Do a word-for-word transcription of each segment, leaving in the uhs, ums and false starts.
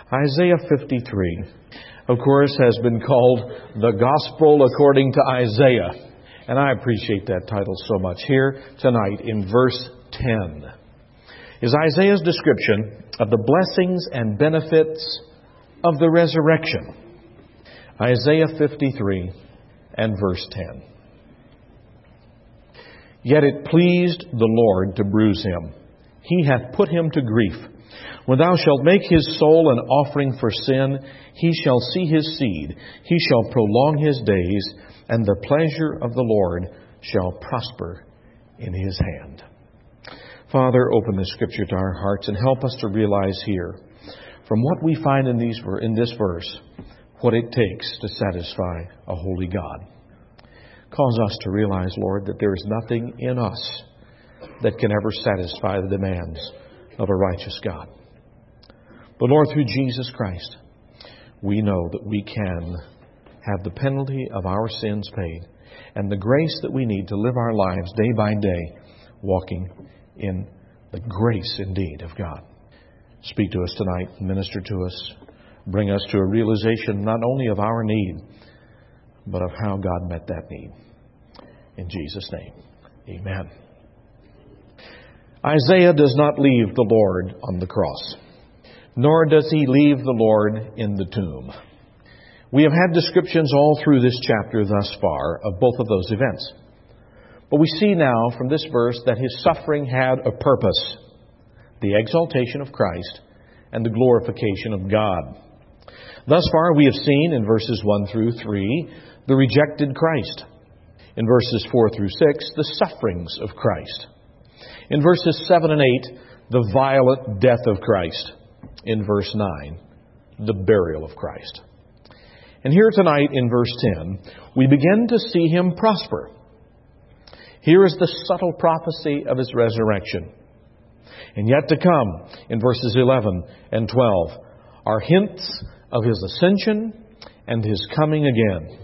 Isaiah fifty-three, of course, has been called the Gospel according to Isaiah. And I appreciate that title so much. Here tonight in verse ten is Isaiah's description of the blessings and benefits of the resurrection. Isaiah fifty-three and verse ten. Yet it pleased the Lord to bruise him. He hath put him to grief. When thou shalt make his soul an offering for sin, he shall see his seed. He shall prolong his days, and the pleasure of the Lord shall prosper in his hand. Father, open the Scripture to our hearts and help us to realize here, from what we find in, these, in this verse, what it takes to satisfy a holy God. Cause us to realize, Lord, that there is nothing in us that can ever satisfy the demands of a righteous God. But Lord, through Jesus Christ, we know that we can have the penalty of our sins paid and the grace that we need to live our lives day by day, walking in the grace indeed of God. Speak to us tonight, minister to us, bring us to a realization not only of our need, but of how God met that need. In Jesus' name, amen. Isaiah does not leave the Lord on the cross, nor does he leave the Lord in the tomb. We have had descriptions all through this chapter thus far of both of those events. But we see now from this verse that his suffering had a purpose: the exaltation of Christ and the glorification of God. Thus far we have seen in verses one through three the rejected Christ. In verses four through six, the sufferings of Christ. In verses seven and eight, the violent death of Christ. In verse nine, the burial of Christ. And here tonight in verse ten, we begin to see him prosper. Here is the subtle prophecy of his resurrection. And yet to come, in verses eleven and twelve, are hints of his ascension and his coming again.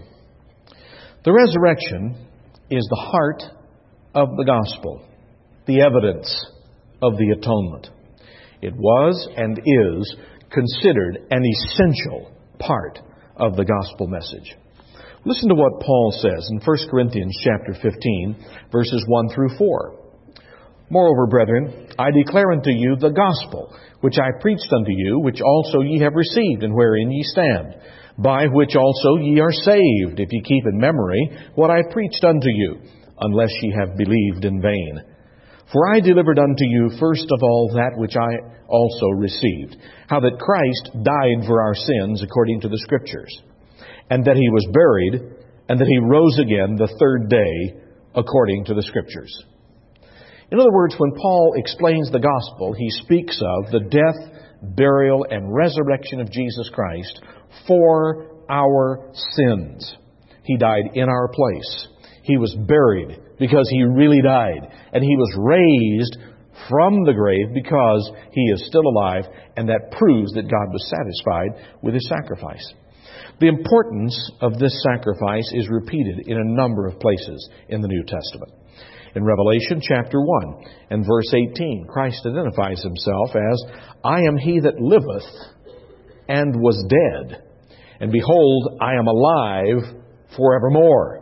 The resurrection is the heart of the gospel, the evidence of the atonement. It was and is considered an essential part of the gospel message. Listen to what Paul says in First Corinthians chapter fifteen, verses one through four. Moreover, brethren, I declare unto you the gospel, which I preached unto you, which also ye have received, and wherein ye stand, by which also ye are saved, if ye keep in memory what I preached unto you, unless ye have believed in vain. For I delivered unto you first of all that which I also received, how that Christ died for our sins according to the Scriptures, and that he was buried, and that he rose again the third day according to the Scriptures. In other words, when Paul explains the gospel, he speaks of the death, burial, and resurrection of Jesus Christ for our sins. He died in our place. He was buried because he really died. And he was raised from the grave because he is still alive, and that proves that God was satisfied with his sacrifice. The importance of this sacrifice is repeated in a number of places in the New Testament. In Revelation chapter one and verse eighteen, Christ identifies himself as, I am he that liveth and was dead, and behold, I am alive forevermore.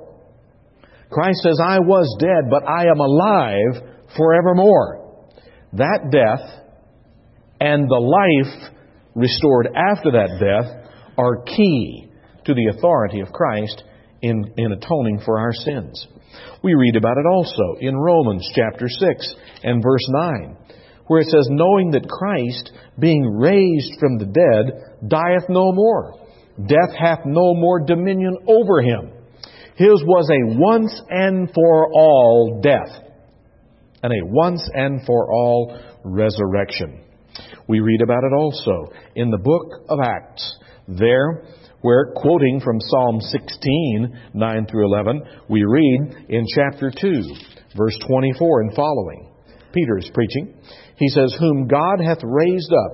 Christ says, I was dead, but I am alive forevermore. That death and the life restored after that death are key to the authority of Christ in, in atoning for our sins. We read about it also in Romans chapter six and verse nine, where it says, knowing that Christ, being raised from the dead, dieth no more. Death hath no more dominion over him. His was a once and for all death, and a once and for all resurrection. We read about it also in the book of Acts. There, where, quoting from Psalm sixteen, nine through eleven, we read in chapter two, verse twenty-four and following. Peter is preaching. He says, whom God hath raised up,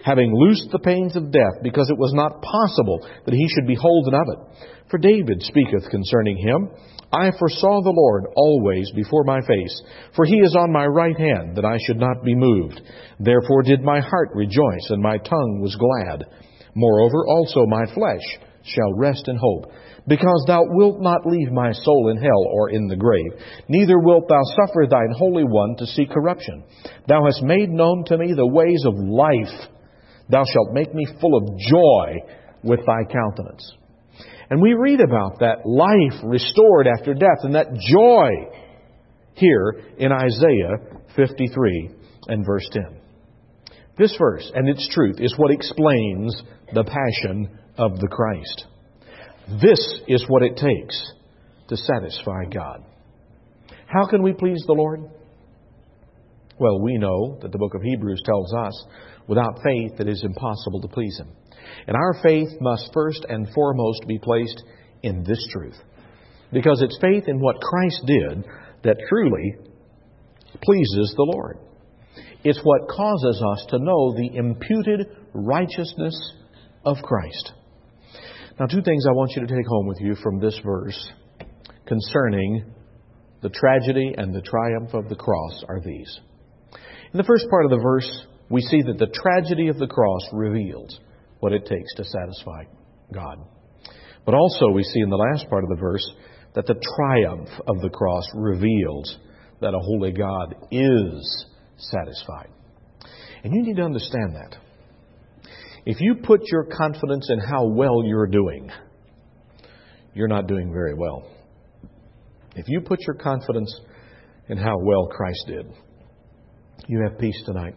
having loosed the pains of death, because it was not possible that he should be holden of it. For David speaketh concerning him, I foresaw the Lord always before my face, for he is on my right hand, that I should not be moved. Therefore did my heart rejoice, and my tongue was glad. Moreover also my flesh shall rest in hope, because thou wilt not leave my soul in hell or in the grave, neither wilt thou suffer thine Holy One to see corruption. Thou hast made known to me the ways of life. Thou shalt make me full of joy with thy countenance. And we read about that life restored after death and that joy here in Isaiah fifty-three and verse ten. This verse and its truth is what explains the passion of the Christ. This is what it takes to satisfy God. How can we please the Lord? Well, we know that the book of Hebrews tells us, without faith it is impossible to please Him. And our faith must first and foremost be placed in this truth. Because it's faith in what Christ did that truly pleases the Lord. It's what causes us to know the imputed righteousness of Christ. Now, two things I want you to take home with you from this verse concerning the tragedy and the triumph of the cross are these. In the first part of the verse, we see that the tragedy of the cross reveals what it takes to satisfy God. But also we see in the last part of the verse that the triumph of the cross reveals that a holy God is satisfied. And you need to understand that. If you put your confidence in how well you're doing, you're not doing very well. If you put your confidence in how well Christ did, you have peace tonight.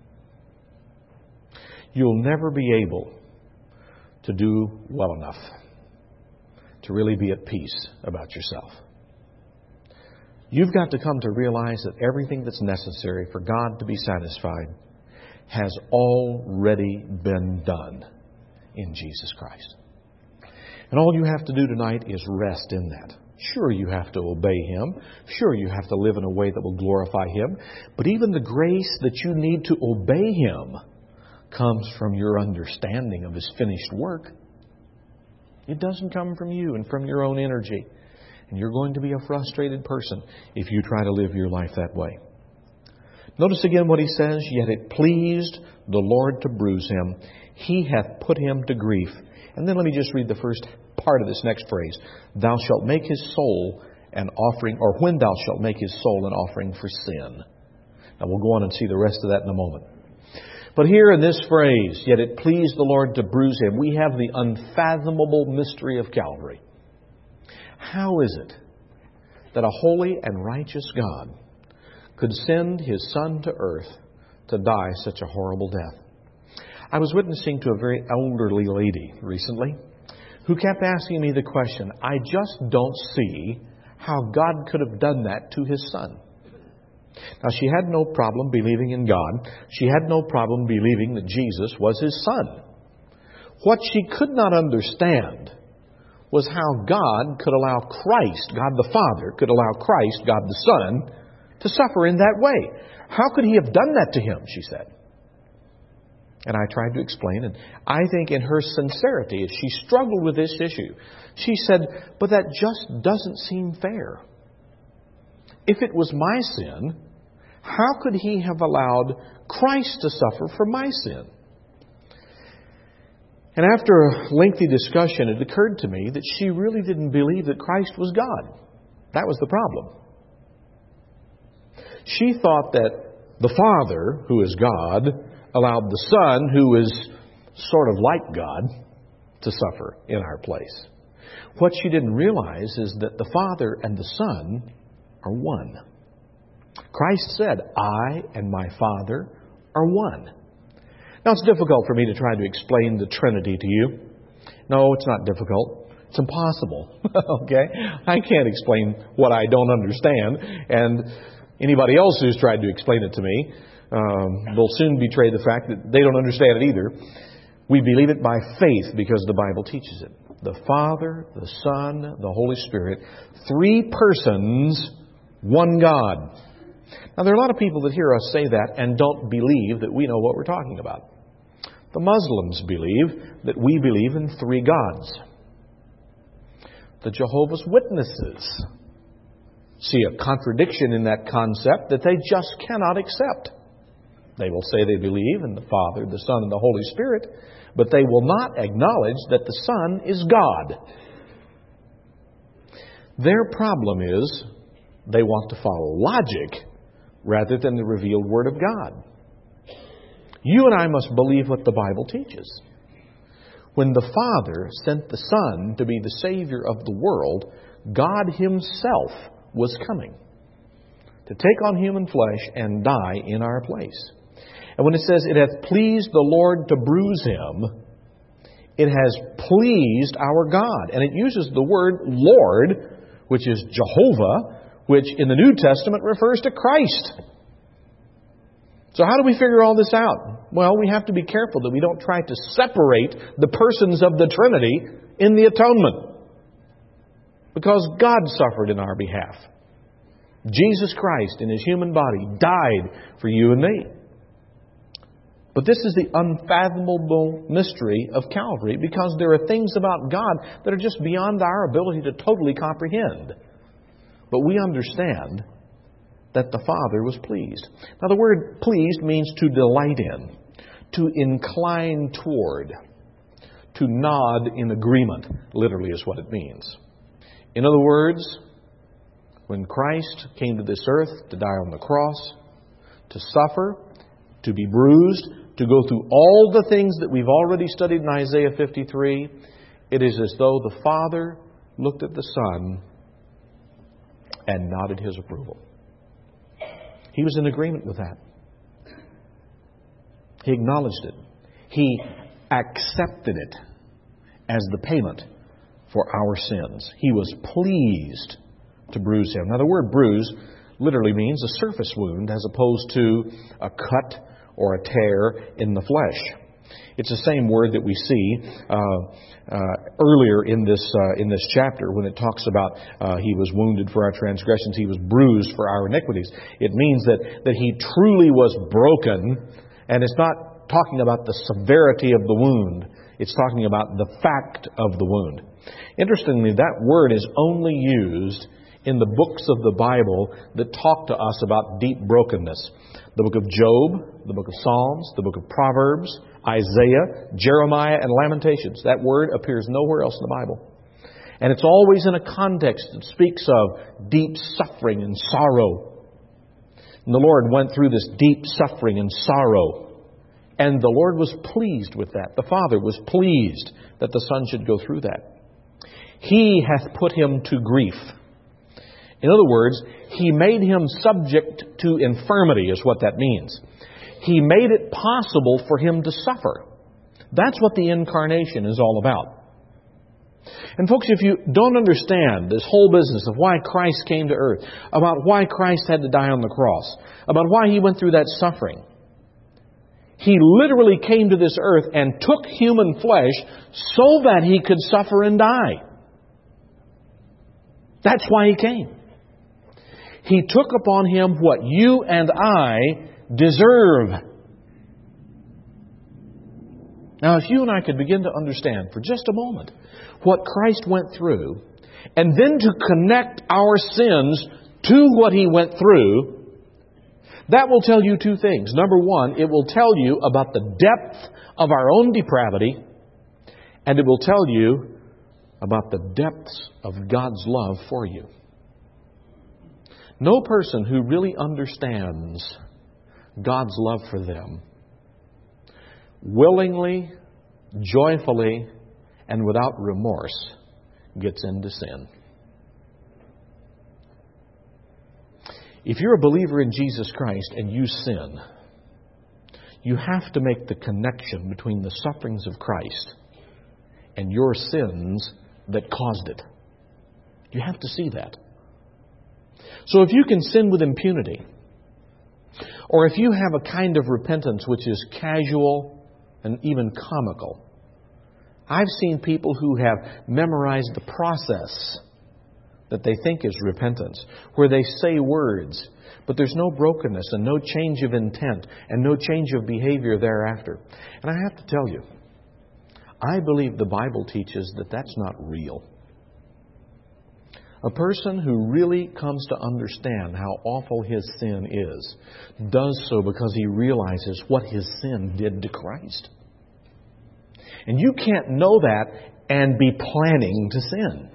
You'll never be able to do well enough to really be at peace about yourself. You've got to come to realize that everything that's necessary for God to be satisfied has already been done in Jesus Christ. And all you have to do tonight is rest in that. Sure, you have to obey Him. Sure, you have to live in a way that will glorify Him. But even the grace that you need to obey Him comes from your understanding of His finished work. It doesn't come from you and from your own energy. And you're going to be a frustrated person if you try to live your life that way. Notice again what he says, yet it pleased the Lord to bruise him. He hath put him to grief. And then let me just read the first part of this next phrase. Thou shalt make his soul an offering, or when thou shalt make his soul an offering for sin. Now we'll go on and see the rest of that in a moment. But here in this phrase, yet it pleased the Lord to bruise him, we have the unfathomable mystery of Calvary. How is it that a holy and righteous God could send His Son to earth to die such a horrible death? I was witnessing to a very elderly lady recently who kept asking me the question, I just don't see how God could have done that to His Son. Now, she had no problem believing in God. She had no problem believing that Jesus was His Son. What she could not understand was how God could allow Christ, God the Father, could allow Christ, God the Son, to suffer in that way. How could He have done that to Him, she said. And I tried to explain, and I think in her sincerity, as she struggled with this issue, she said, but that just doesn't seem fair. If it was my sin, how could He have allowed Christ to suffer for my sin? And after a lengthy discussion, it occurred to me that she really didn't believe that Christ was God. That was the problem. She thought that the Father, who is God, allowed the Son, who is sort of like God, to suffer in our place. What she didn't realize is that the Father and the Son are one. Christ said, I and my Father are one. Now, it's difficult for me to try to explain the Trinity to you. No, it's not difficult. It's impossible. Okay? I can't explain what I don't understand. And anybody else who's tried to explain it to me um, will soon betray the fact that they don't understand it either. We believe it by faith because the Bible teaches it. The Father, the Son, the Holy Spirit, three persons, one God. Now, there are a lot of people that hear us say that and don't believe that we know what we're talking about. The Muslims believe that we believe in three gods. The Jehovah's Witnesses see a contradiction in that concept that they just cannot accept. They will say they believe in the Father, the Son, and the Holy Spirit, but they will not acknowledge that the Son is God. Their problem is they want to follow logic rather than the revealed Word of God. You and I must believe what the Bible teaches. When the Father sent the Son to be the Savior of the world, God Himself was coming to take on human flesh and die in our place. And when it says, it hath pleased the Lord to bruise Him, it has pleased our God. And it uses the word Lord, which is Jehovah, which in the New Testament refers to Christ. So how do we figure all this out? Well, we have to be careful that we don't try to separate the persons of the Trinity in the atonement. Because God suffered in our behalf. Jesus Christ in His human body died for you and me. But this is the unfathomable mystery of Calvary, because there are things about God that are just beyond our ability to totally comprehend. But we understand that the Father was pleased. Now, the word pleased means to delight in, to incline toward, to nod in agreement, literally is what it means. In other words, when Christ came to this earth to die on the cross, to suffer, to be bruised, to go through all the things that we've already studied in Isaiah fifty-three, it is as though the Father looked at the Son and nodded His approval. He was in agreement with that. He acknowledged it. He accepted it as the payment for our sins. He was pleased to bruise Him. Now, the word bruise literally means a surface wound as opposed to a cut or a tear in the flesh. It's the same word that we see uh, uh, earlier in this uh, in this chapter when it talks about uh, He was wounded for our transgressions, He was bruised for our iniquities. It means that, that He truly was broken, and it's not talking about the severity of the wound. It's talking about the fact of the wound. Interestingly, that word is only used in the books of the Bible that talk to us about deep brokenness. The book of Job, the book of Psalms, the book of Proverbs, Isaiah, Jeremiah, and Lamentations. That word appears nowhere else in the Bible. And it's always in a context that speaks of deep suffering and sorrow. And the Lord went through this deep suffering and sorrow. And the Lord was pleased with that. The Father was pleased that the Son should go through that. He hath put Him to grief. In other words, He made Him subject to infirmity, is what that means. He made it possible for Him to suffer. That's what the incarnation is all about. And folks, if you don't understand this whole business of why Christ came to earth, about why Christ had to die on the cross, about why He went through that suffering, He literally came to this earth and took human flesh so that He could suffer and die. That's why He came. He took upon Him what you and I deserve. Now, if you and I could begin to understand for just a moment what Christ went through, and then to connect our sins to what He went through, that will tell you two things. Number one, it will tell you about the depth of our own depravity, and it will tell you about the depths of God's love for you. No person who really understands God's love for them willingly, joyfully, and without remorse gets into sin. If you're a believer in Jesus Christ and you sin, you have to make the connection between the sufferings of Christ and your sins that caused it. You have to see that. So if you can sin with impunity, or if you have a kind of repentance which is casual and even comical, I've seen people who have memorized the process that they think is repentance, where they say words But there's no brokenness and no change of intent and no change of behavior thereafter. And I have to tell you, I believe the Bible teaches that that's not real. A person who really comes to understand how awful his sin is does so because he realizes what his sin did to Christ. And you can't know that and be planning to sin.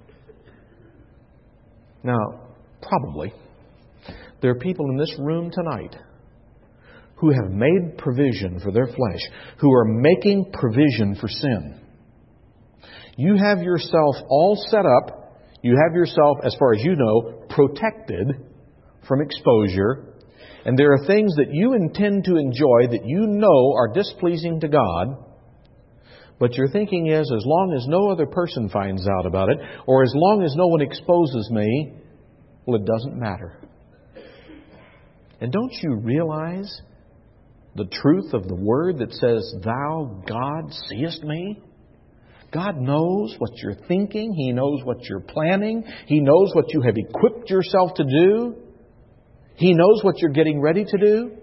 Now, probably, there are people in this room tonight who have made provision for their flesh, who are making provision for sin. You have yourself all set up. You have yourself, as far as you know, protected from exposure. And there are things that you intend to enjoy that you know are displeasing to God. But your thinking is, as long as no other person finds out about it, or as long as no one exposes me, well, it doesn't matter. And don't you realize the truth of the Word that says, Thou, God, seest me? God knows what you're thinking. He knows what you're planning. He knows what you have equipped yourself to do. He knows what you're getting ready to do.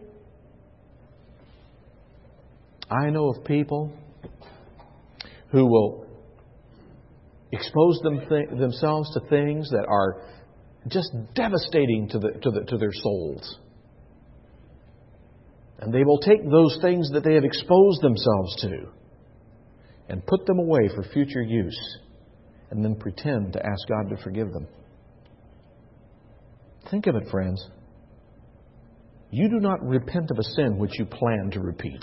I know of people who will expose them th- themselves to things that are just devastating to the, to the, to their souls. And they will take those things that they have exposed themselves to and put them away for future use, and then pretend to ask God to forgive them. Think of it, friends. You do not repent of a sin which you plan to repeat.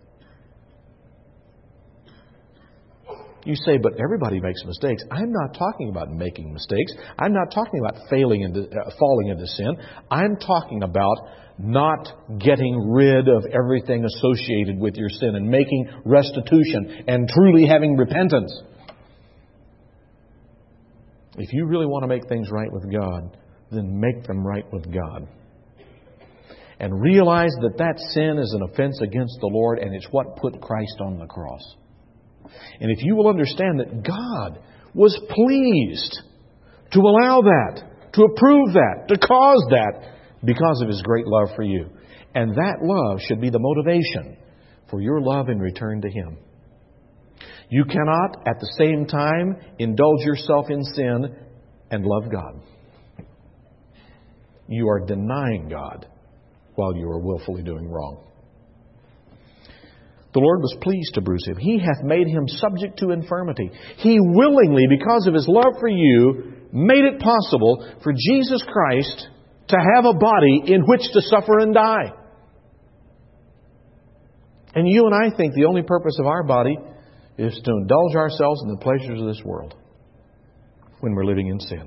You say, but everybody makes mistakes. I'm not talking about making mistakes. I'm not talking about failing into, uh, falling into sin. I'm talking about not getting rid of everything associated with your sin and making restitution and truly having repentance. If you really want to make things right with God, then make them right with God. And realize that that sin is an offense against the Lord, and it's what put Christ on the cross. And if you will understand that God was pleased to allow that, to approve that, to cause that, because of His great love for you. And that love should be the motivation for your love in return to Him. You cannot, at the same time, indulge yourself in sin and love God. You are denying God while you are willfully doing wrong. The Lord was pleased to bruise Him. He hath made Him subject to infirmity. He willingly, because of His love for you, made it possible for Jesus Christ to have a body in which to suffer and die. And you and I think the only purpose of our body is to indulge ourselves in the pleasures of this world when we're living in sin.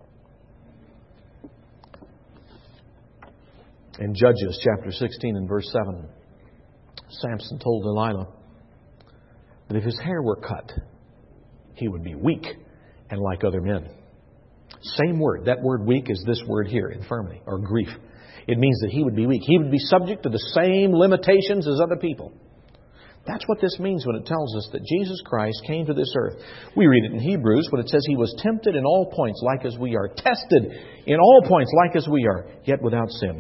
In Judges chapter sixteen and verse seven, Samson told Delilah that if his hair were cut, he would be weak and like other men. Same word. That word weak is this word here, infirmity or grief. It means that he would be weak. He would be subject to the same limitations as other people. That's what this means when it tells us that Jesus Christ came to this earth. We read it in Hebrews when it says He was tempted in all points like as we are, tested in all points like as we are, yet without sin.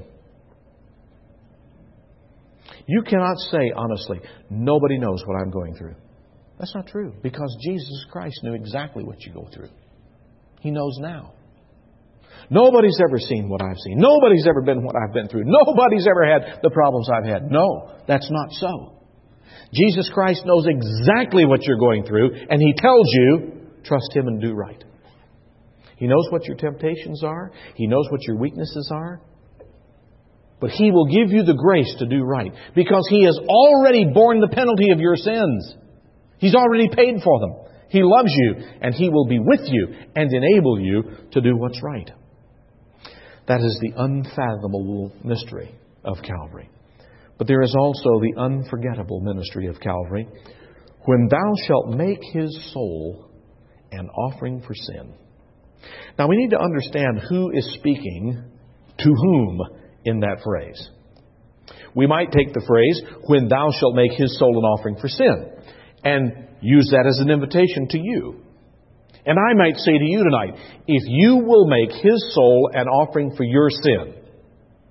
You cannot say honestly, nobody knows what I'm going through. That's not true, because Jesus Christ knew exactly what you go through. He knows now. Nobody's ever seen what I've seen. Nobody's ever been what I've been through. Nobody's ever had the problems I've had. No, that's not so. Jesus Christ knows exactly what you're going through, and He tells you, trust Him and do right. He knows what your temptations are. He knows what your weaknesses are. But He will give you the grace to do right, because He has already borne the penalty of your sins. He's already paid for them. He loves you, and He will be with you and enable you to do what's right. That is the unfathomable mystery of Calvary. But there is also the unforgettable ministry of Calvary, when thou shalt make His soul an offering for sin. Now we need to understand who is speaking to whom in that phrase. We might take the phrase, when thou shalt make His soul an offering for sin, and use that as an invitation to you. And I might say to you tonight, if you will make His soul an offering for your sin,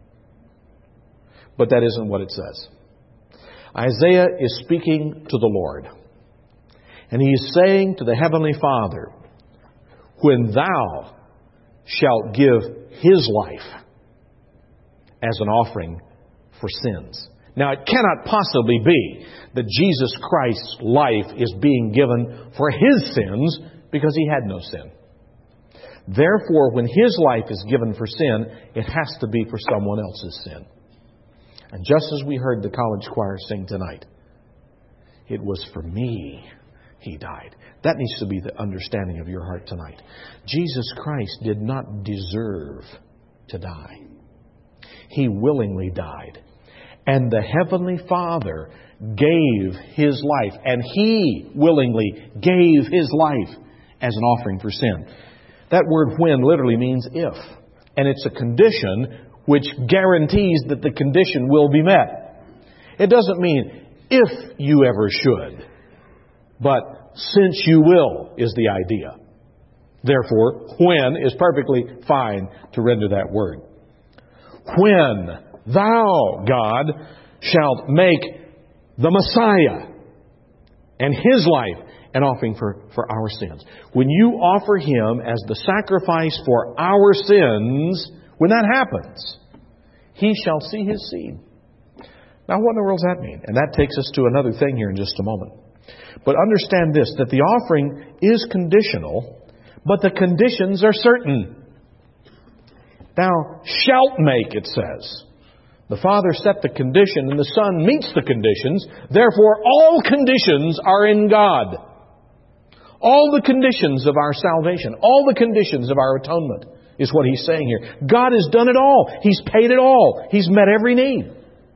But that isn't what it says. Isaiah is speaking to the Lord. And he is saying to the Heavenly Father, when Thou shalt give His life as an offering for sins. Now, it cannot possibly be that Jesus Christ's life is being given for His sins because He had no sin. Therefore, when His life is given for sin, it has to be for someone else's sin. And just as we heard the college choir sing tonight, it was for me He died. That needs to be the understanding of your heart tonight. Jesus Christ did not deserve to die. He willingly died. And the Heavenly Father gave His life. And He willingly gave His life as an offering for sin. That word when literally means if. And it's a condition which guarantees that the condition will be met. It doesn't mean if you ever should, but since you will is the idea. Therefore, when is perfectly fine to render that word. When Thou, God, shalt make the Messiah and His life an offering for, for our sins. When you offer Him as the sacrifice for our sins, when that happens, He shall see His seed. Now, what in the world does that mean? And that takes us to another thing here in just a moment. But understand this, that the offering is conditional, but the conditions are certain. Thou shalt make, it says. The Father set the condition and the Son meets the conditions. Therefore, all conditions are in God. All the conditions of our salvation, all the conditions of our atonement is what He's saying here. God has done it all. He's paid it all. He's met every need.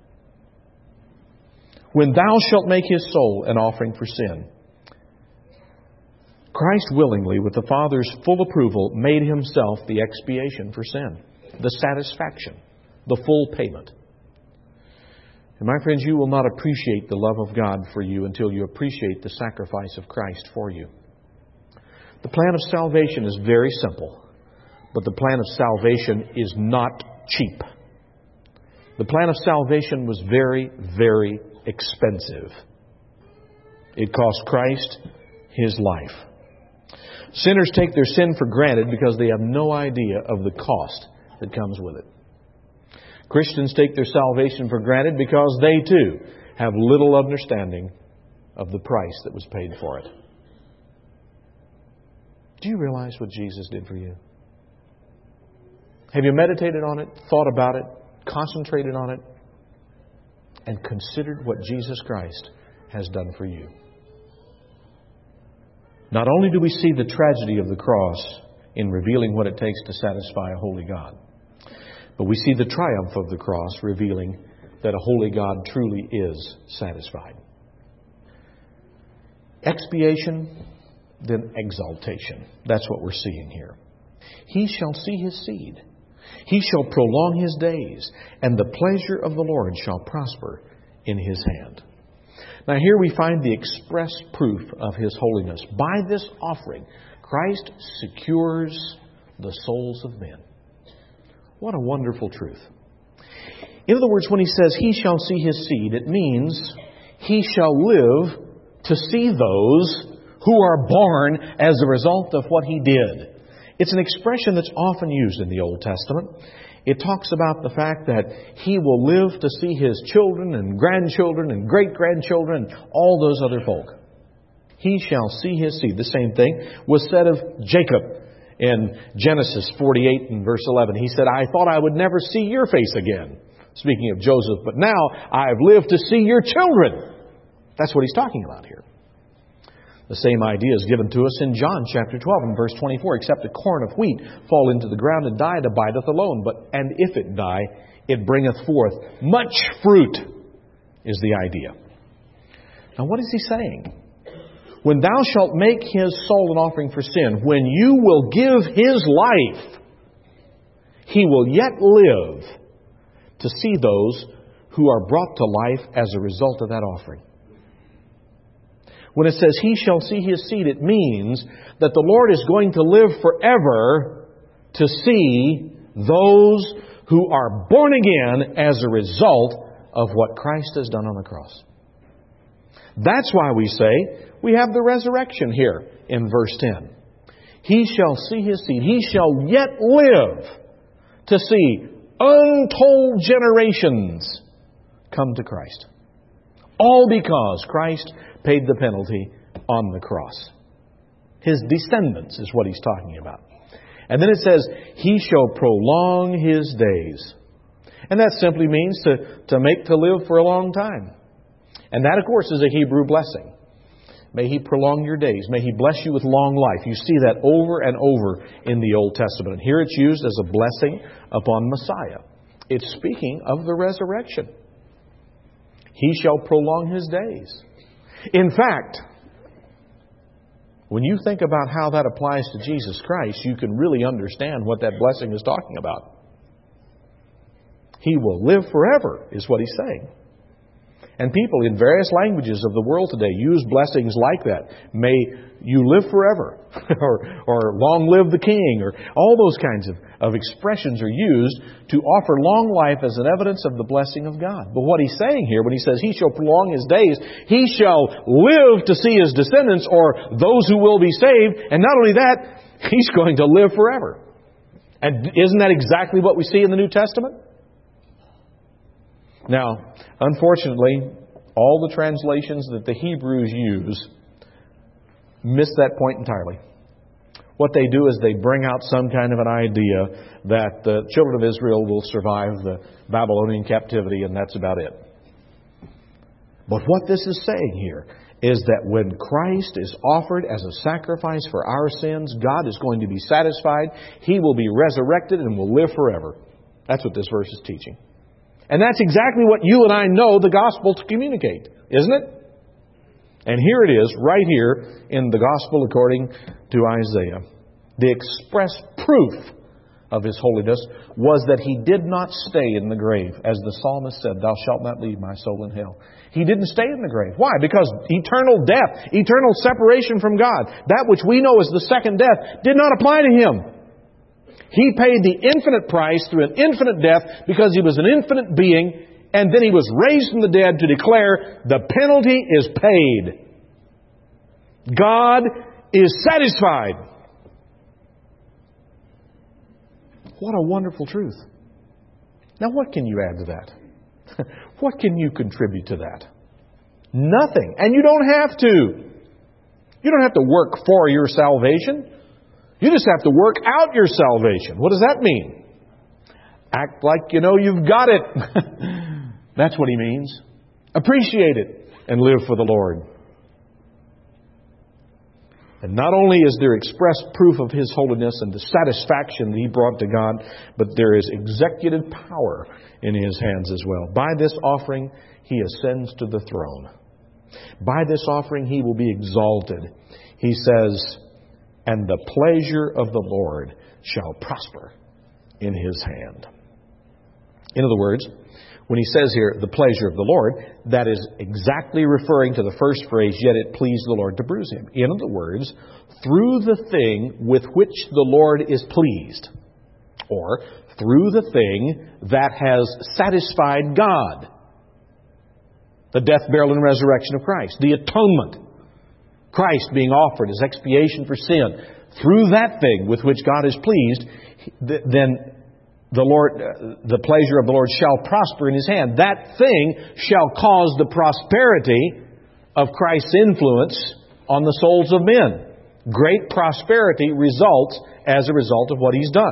When Thou shalt make His soul an offering for sin, Christ willingly, with the Father's full approval, made Himself the expiation for sin, the satisfaction, the full payment. And my friends, you will not appreciate the love of God for you until you appreciate the sacrifice of Christ for you. The plan of salvation is very simple, but the plan of salvation is not cheap. The plan of salvation was very, very expensive. It cost Christ His life. Sinners take their sin for granted because they have no idea of the cost that comes with it. Christians take their salvation for granted because they too have little understanding of the price that was paid for it. Do you realize what Jesus did for you? Have you meditated on it, thought about it, concentrated on it, and considered what Jesus Christ has done for you? Not only do we see the tragedy of the cross in revealing what it takes to satisfy a holy God, but we see the triumph of the cross revealing that a holy God truly is satisfied. Expiation, then exaltation. That's what we're seeing here. He shall see His seed. He shall prolong His days, and the pleasure of the Lord shall prosper in His hand. Now here we find the express proof of His holiness. By this offering, Christ secures the souls of men. What a wonderful truth. In other words, when He says, He shall see His seed, it means He shall live to see those who are born as a result of what He did. It's an expression that's often used in the Old Testament. It talks about the fact that He will live to see His children and grandchildren and great-grandchildren and all those other folk. He shall see His seed. The same thing was said of Jacob in Genesis forty-eight and verse eleven. He said, I thought I would never see your face again. Speaking of Joseph, but now I've lived to see your children. That's what He's talking about here. The same idea is given to us in John chapter twelve and verse twenty-four. Except a corn of wheat fall into the ground and die, it abideth alone. But and if it die, it bringeth forth much fruit, is the idea. Now what is He saying? When thou shalt make His soul an offering for sin, when you will give His life, He will yet live to see those who are brought to life as a result of that offering. When it says, He shall see His seed, it means that the Lord is going to live forever to see those who are born again as a result of what Christ has done on the cross. That's why we say we have the resurrection here in verse ten. He shall see his seed. He shall yet live to see untold generations come to Christ. All because Christ paid the penalty on the cross. His descendants is what he's talking about. And then it says, He shall prolong his days. And that simply means to, to make to live for a long time. And that, of course, is a Hebrew blessing. May He prolong your days. May He bless you with long life. You see that over and over in the Old Testament. And here it's used as a blessing upon Messiah. It's speaking of the resurrection. He shall prolong his days. In fact, when you think about how that applies to Jesus Christ, you can really understand what that blessing is talking about. He will live forever, is what he's saying. And people in various languages of the world today use blessings like that. May you live forever, or, or long live the king, or all those kinds of, of expressions are used to offer long life as an evidence of the blessing of God. But what he's saying here, when he says he shall prolong his days, he shall live to see his descendants, or those who will be saved. And not only that, he's going to live forever. And isn't that exactly what we see in the New Testament? Now, unfortunately, all the translations that the Hebrews use miss that point entirely. What they do is they bring out some kind of an idea that the children of Israel will survive the Babylonian captivity, and that's about it. But what this is saying here is that when Christ is offered as a sacrifice for our sins, God is going to be satisfied. He will be resurrected and will live forever. That's what this verse is teaching. And that's exactly what you and I know the gospel to communicate, isn't it? And here it is, right here in the gospel according to Isaiah. The express proof of His holiness was that He did not stay in the grave. As the psalmist said, Thou shalt not leave my soul in hell. He didn't stay in the grave. Why? Because eternal death, eternal separation from God, that which we know as the second death, did not apply to Him. He paid the infinite price through an infinite death because He was an infinite being, and then He was raised from the dead to declare the penalty is paid. God is satisfied. What a wonderful truth. Now, what can you add to that? What can you contribute to that? Nothing. And you don't have to. You don't have to work for your salvation. You just have to work out your salvation. What does that mean? Act like you know you've got it. That's what He means. Appreciate it and live for the Lord. And not only is there express proof of His holiness and the satisfaction that He brought to God, but there is executive power in His hands as well. By this offering, He ascends to the throne. By this offering, He will be exalted. He says, and the pleasure of the Lord shall prosper in His hand. In other words, when He says here, the pleasure of the Lord, that is exactly referring to the first phrase, yet it pleased the Lord to bruise Him. In other words, through the thing with which the Lord is pleased, or through the thing that has satisfied God, the death, burial, and resurrection of Christ, the atonement, Christ being offered as expiation for sin, through that thing with which God is pleased, then the Lord, the pleasure of the Lord shall prosper in His hand. That thing shall cause the prosperity of Christ's influence on the souls of men. Great prosperity results as a result of what He's done.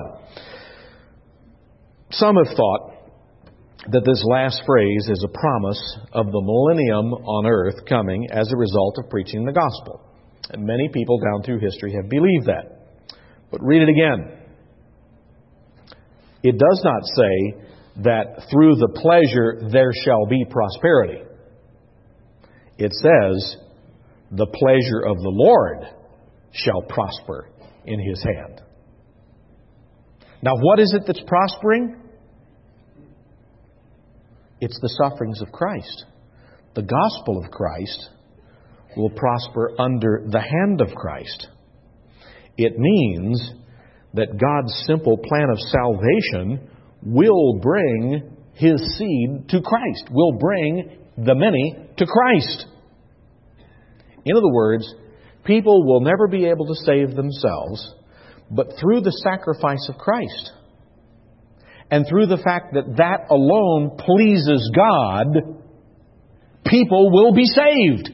Some have thought that this last phrase is a promise of the millennium on earth coming as a result of preaching the gospel. And many people down through history have believed that. But read it again. It does not say that through the pleasure there shall be prosperity. It says the pleasure of the Lord shall prosper in His hand. Now, what is it that's prospering? It's the sufferings of Christ. The gospel of Christ will prosper under the hand of Christ. It means that God's simple plan of salvation will bring His seed to Christ, will bring the many to Christ. In other words, people will never be able to save themselves, but through the sacrifice of Christ. And through the fact that that alone pleases God, people will be saved.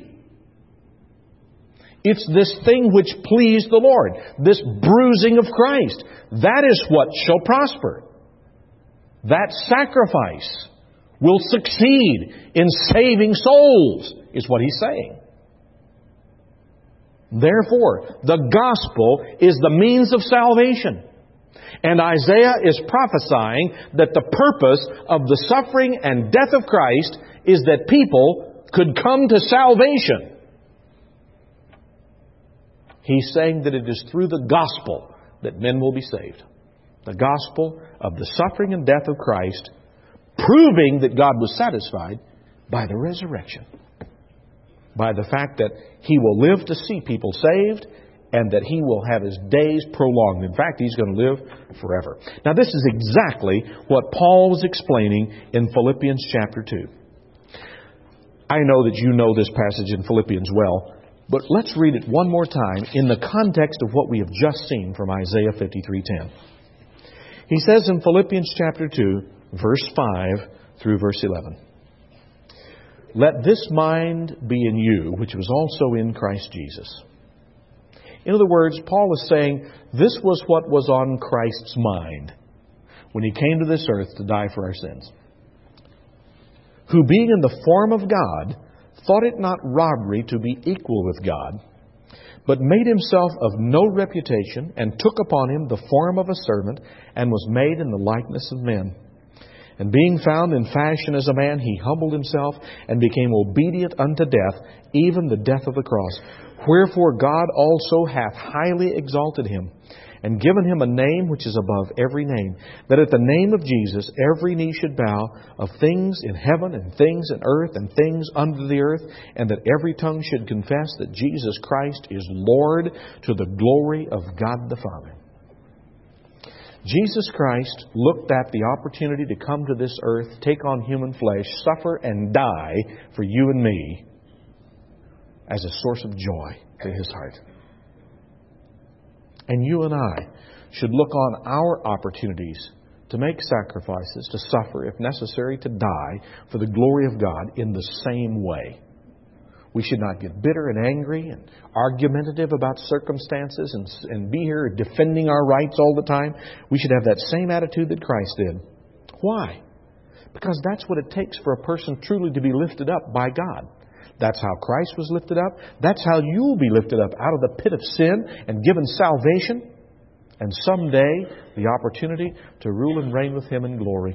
It's this thing which pleased the Lord, this bruising of Christ. That is what shall prosper. That sacrifice will succeed in saving souls, is what He's saying. Therefore, the gospel is the means of salvation. And Isaiah is prophesying that the purpose of the suffering and death of Christ is that people could come to salvation. He's saying that it is through the gospel that men will be saved. The gospel of the suffering and death of Christ, proving that God was satisfied by the resurrection. By the fact that He will live to see people saved and that He will have His days prolonged. In fact, He's going to live forever. Now, this is exactly what Paul was explaining in Philippians chapter two. I know that you know this passage in Philippians well, but let's read it one more time in the context of what we have just seen from Isaiah fifty-three ten. He says in Philippians chapter two, verse five through verse eleven, "Let this mind be in you, which was also in Christ Jesus." In other words, Paul is saying this was what was on Christ's mind when He came to this earth to die for our sins. "Who being in the form of God, thought it not robbery to be equal with God, but made Himself of no reputation, and took upon Him the form of a servant, and was made in the likeness of men. And being found in fashion as a man, He humbled Himself, and became obedient unto death, even the death of the cross. Wherefore God also hath highly exalted Him, and given Him a name which is above every name, that at the name of Jesus every knee should bow, of things in heaven and things in earth and things under the earth, and that every tongue should confess that Jesus Christ is Lord, to the glory of God the Father." Jesus Christ looked at the opportunity to come to this earth, take on human flesh, suffer and die for you and me as a source of joy to His heart. And you and I should look on our opportunities to make sacrifices, to suffer, if necessary, to die for the glory of God in the same way. We should not get bitter and angry and argumentative about circumstances and, and be here defending our rights all the time. We should have that same attitude that Christ did. Why? Because that's what it takes for a person truly to be lifted up by God. That's how Christ was lifted up. That's how you'll be lifted up out of the pit of sin and given salvation. And someday, the opportunity to rule and reign with Him in glory.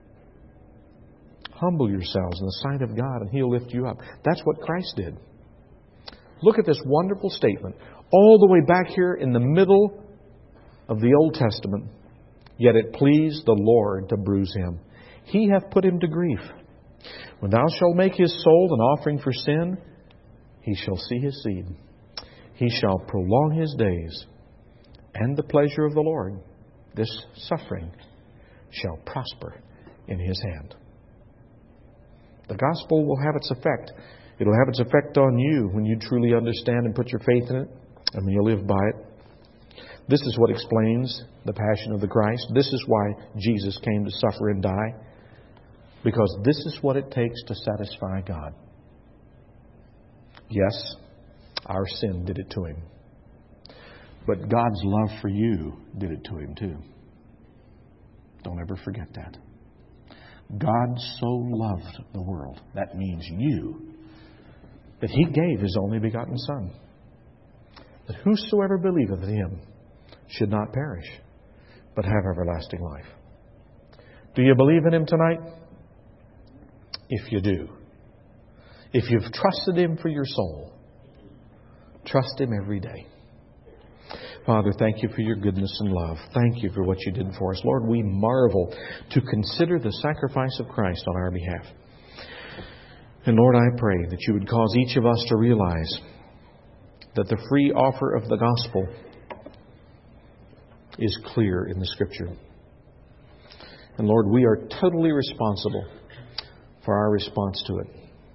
Humble yourselves in the sight of God, and He'll lift you up. That's what Christ did. Look at this wonderful statement. All the way back here in the middle of the Old Testament. "Yet it pleased the Lord to bruise Him. He hath put Him to grief. When thou shalt make His soul an offering for sin, He shall see His seed. He shall prolong His days. And the pleasure of the Lord," this suffering, "shall prosper in His hand." The gospel will have its effect. It will have its effect on you when you truly understand and put your faith in it, and when you live by it. This is what explains the passion of the Christ. This is why Jesus came to suffer and die. Because this is what it takes to satisfy God. Yes, our sin did it to Him. But God's love for you did it to Him too. Don't ever forget that. God so loved the world, that means you, that He gave His only begotten Son, that whosoever believeth in Him should not perish, but have everlasting life. Do you believe in Him tonight? If you do, if you've trusted Him for your soul, trust Him every day. Father, thank You for Your goodness and love. Thank You for what You did for us. Lord, we marvel to consider the sacrifice of Christ on our behalf. And Lord, I pray that You would cause each of us to realize that the free offer of the gospel is clear in the Scripture. And Lord, we are totally responsible for our response to it.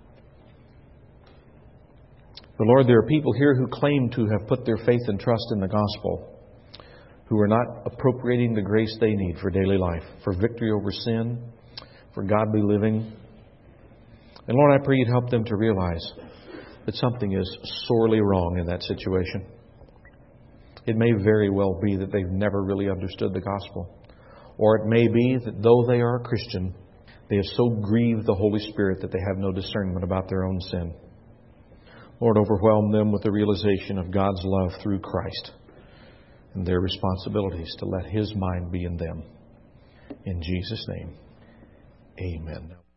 But Lord, there are people here who claim to have put their faith and trust in the gospel, who are not appropriating the grace they need for daily life, for victory over sin, for godly living. And Lord, I pray you'd help them to realize that something is sorely wrong in that situation. It may very well be that they've never really understood the gospel. Or it may be that though they are a Christian, they have so grieved the Holy Spirit that they have no discernment about their own sin. Lord, overwhelm them with the realization of God's love through Christ and their responsibilities to let His mind be in them. In Jesus' name, amen.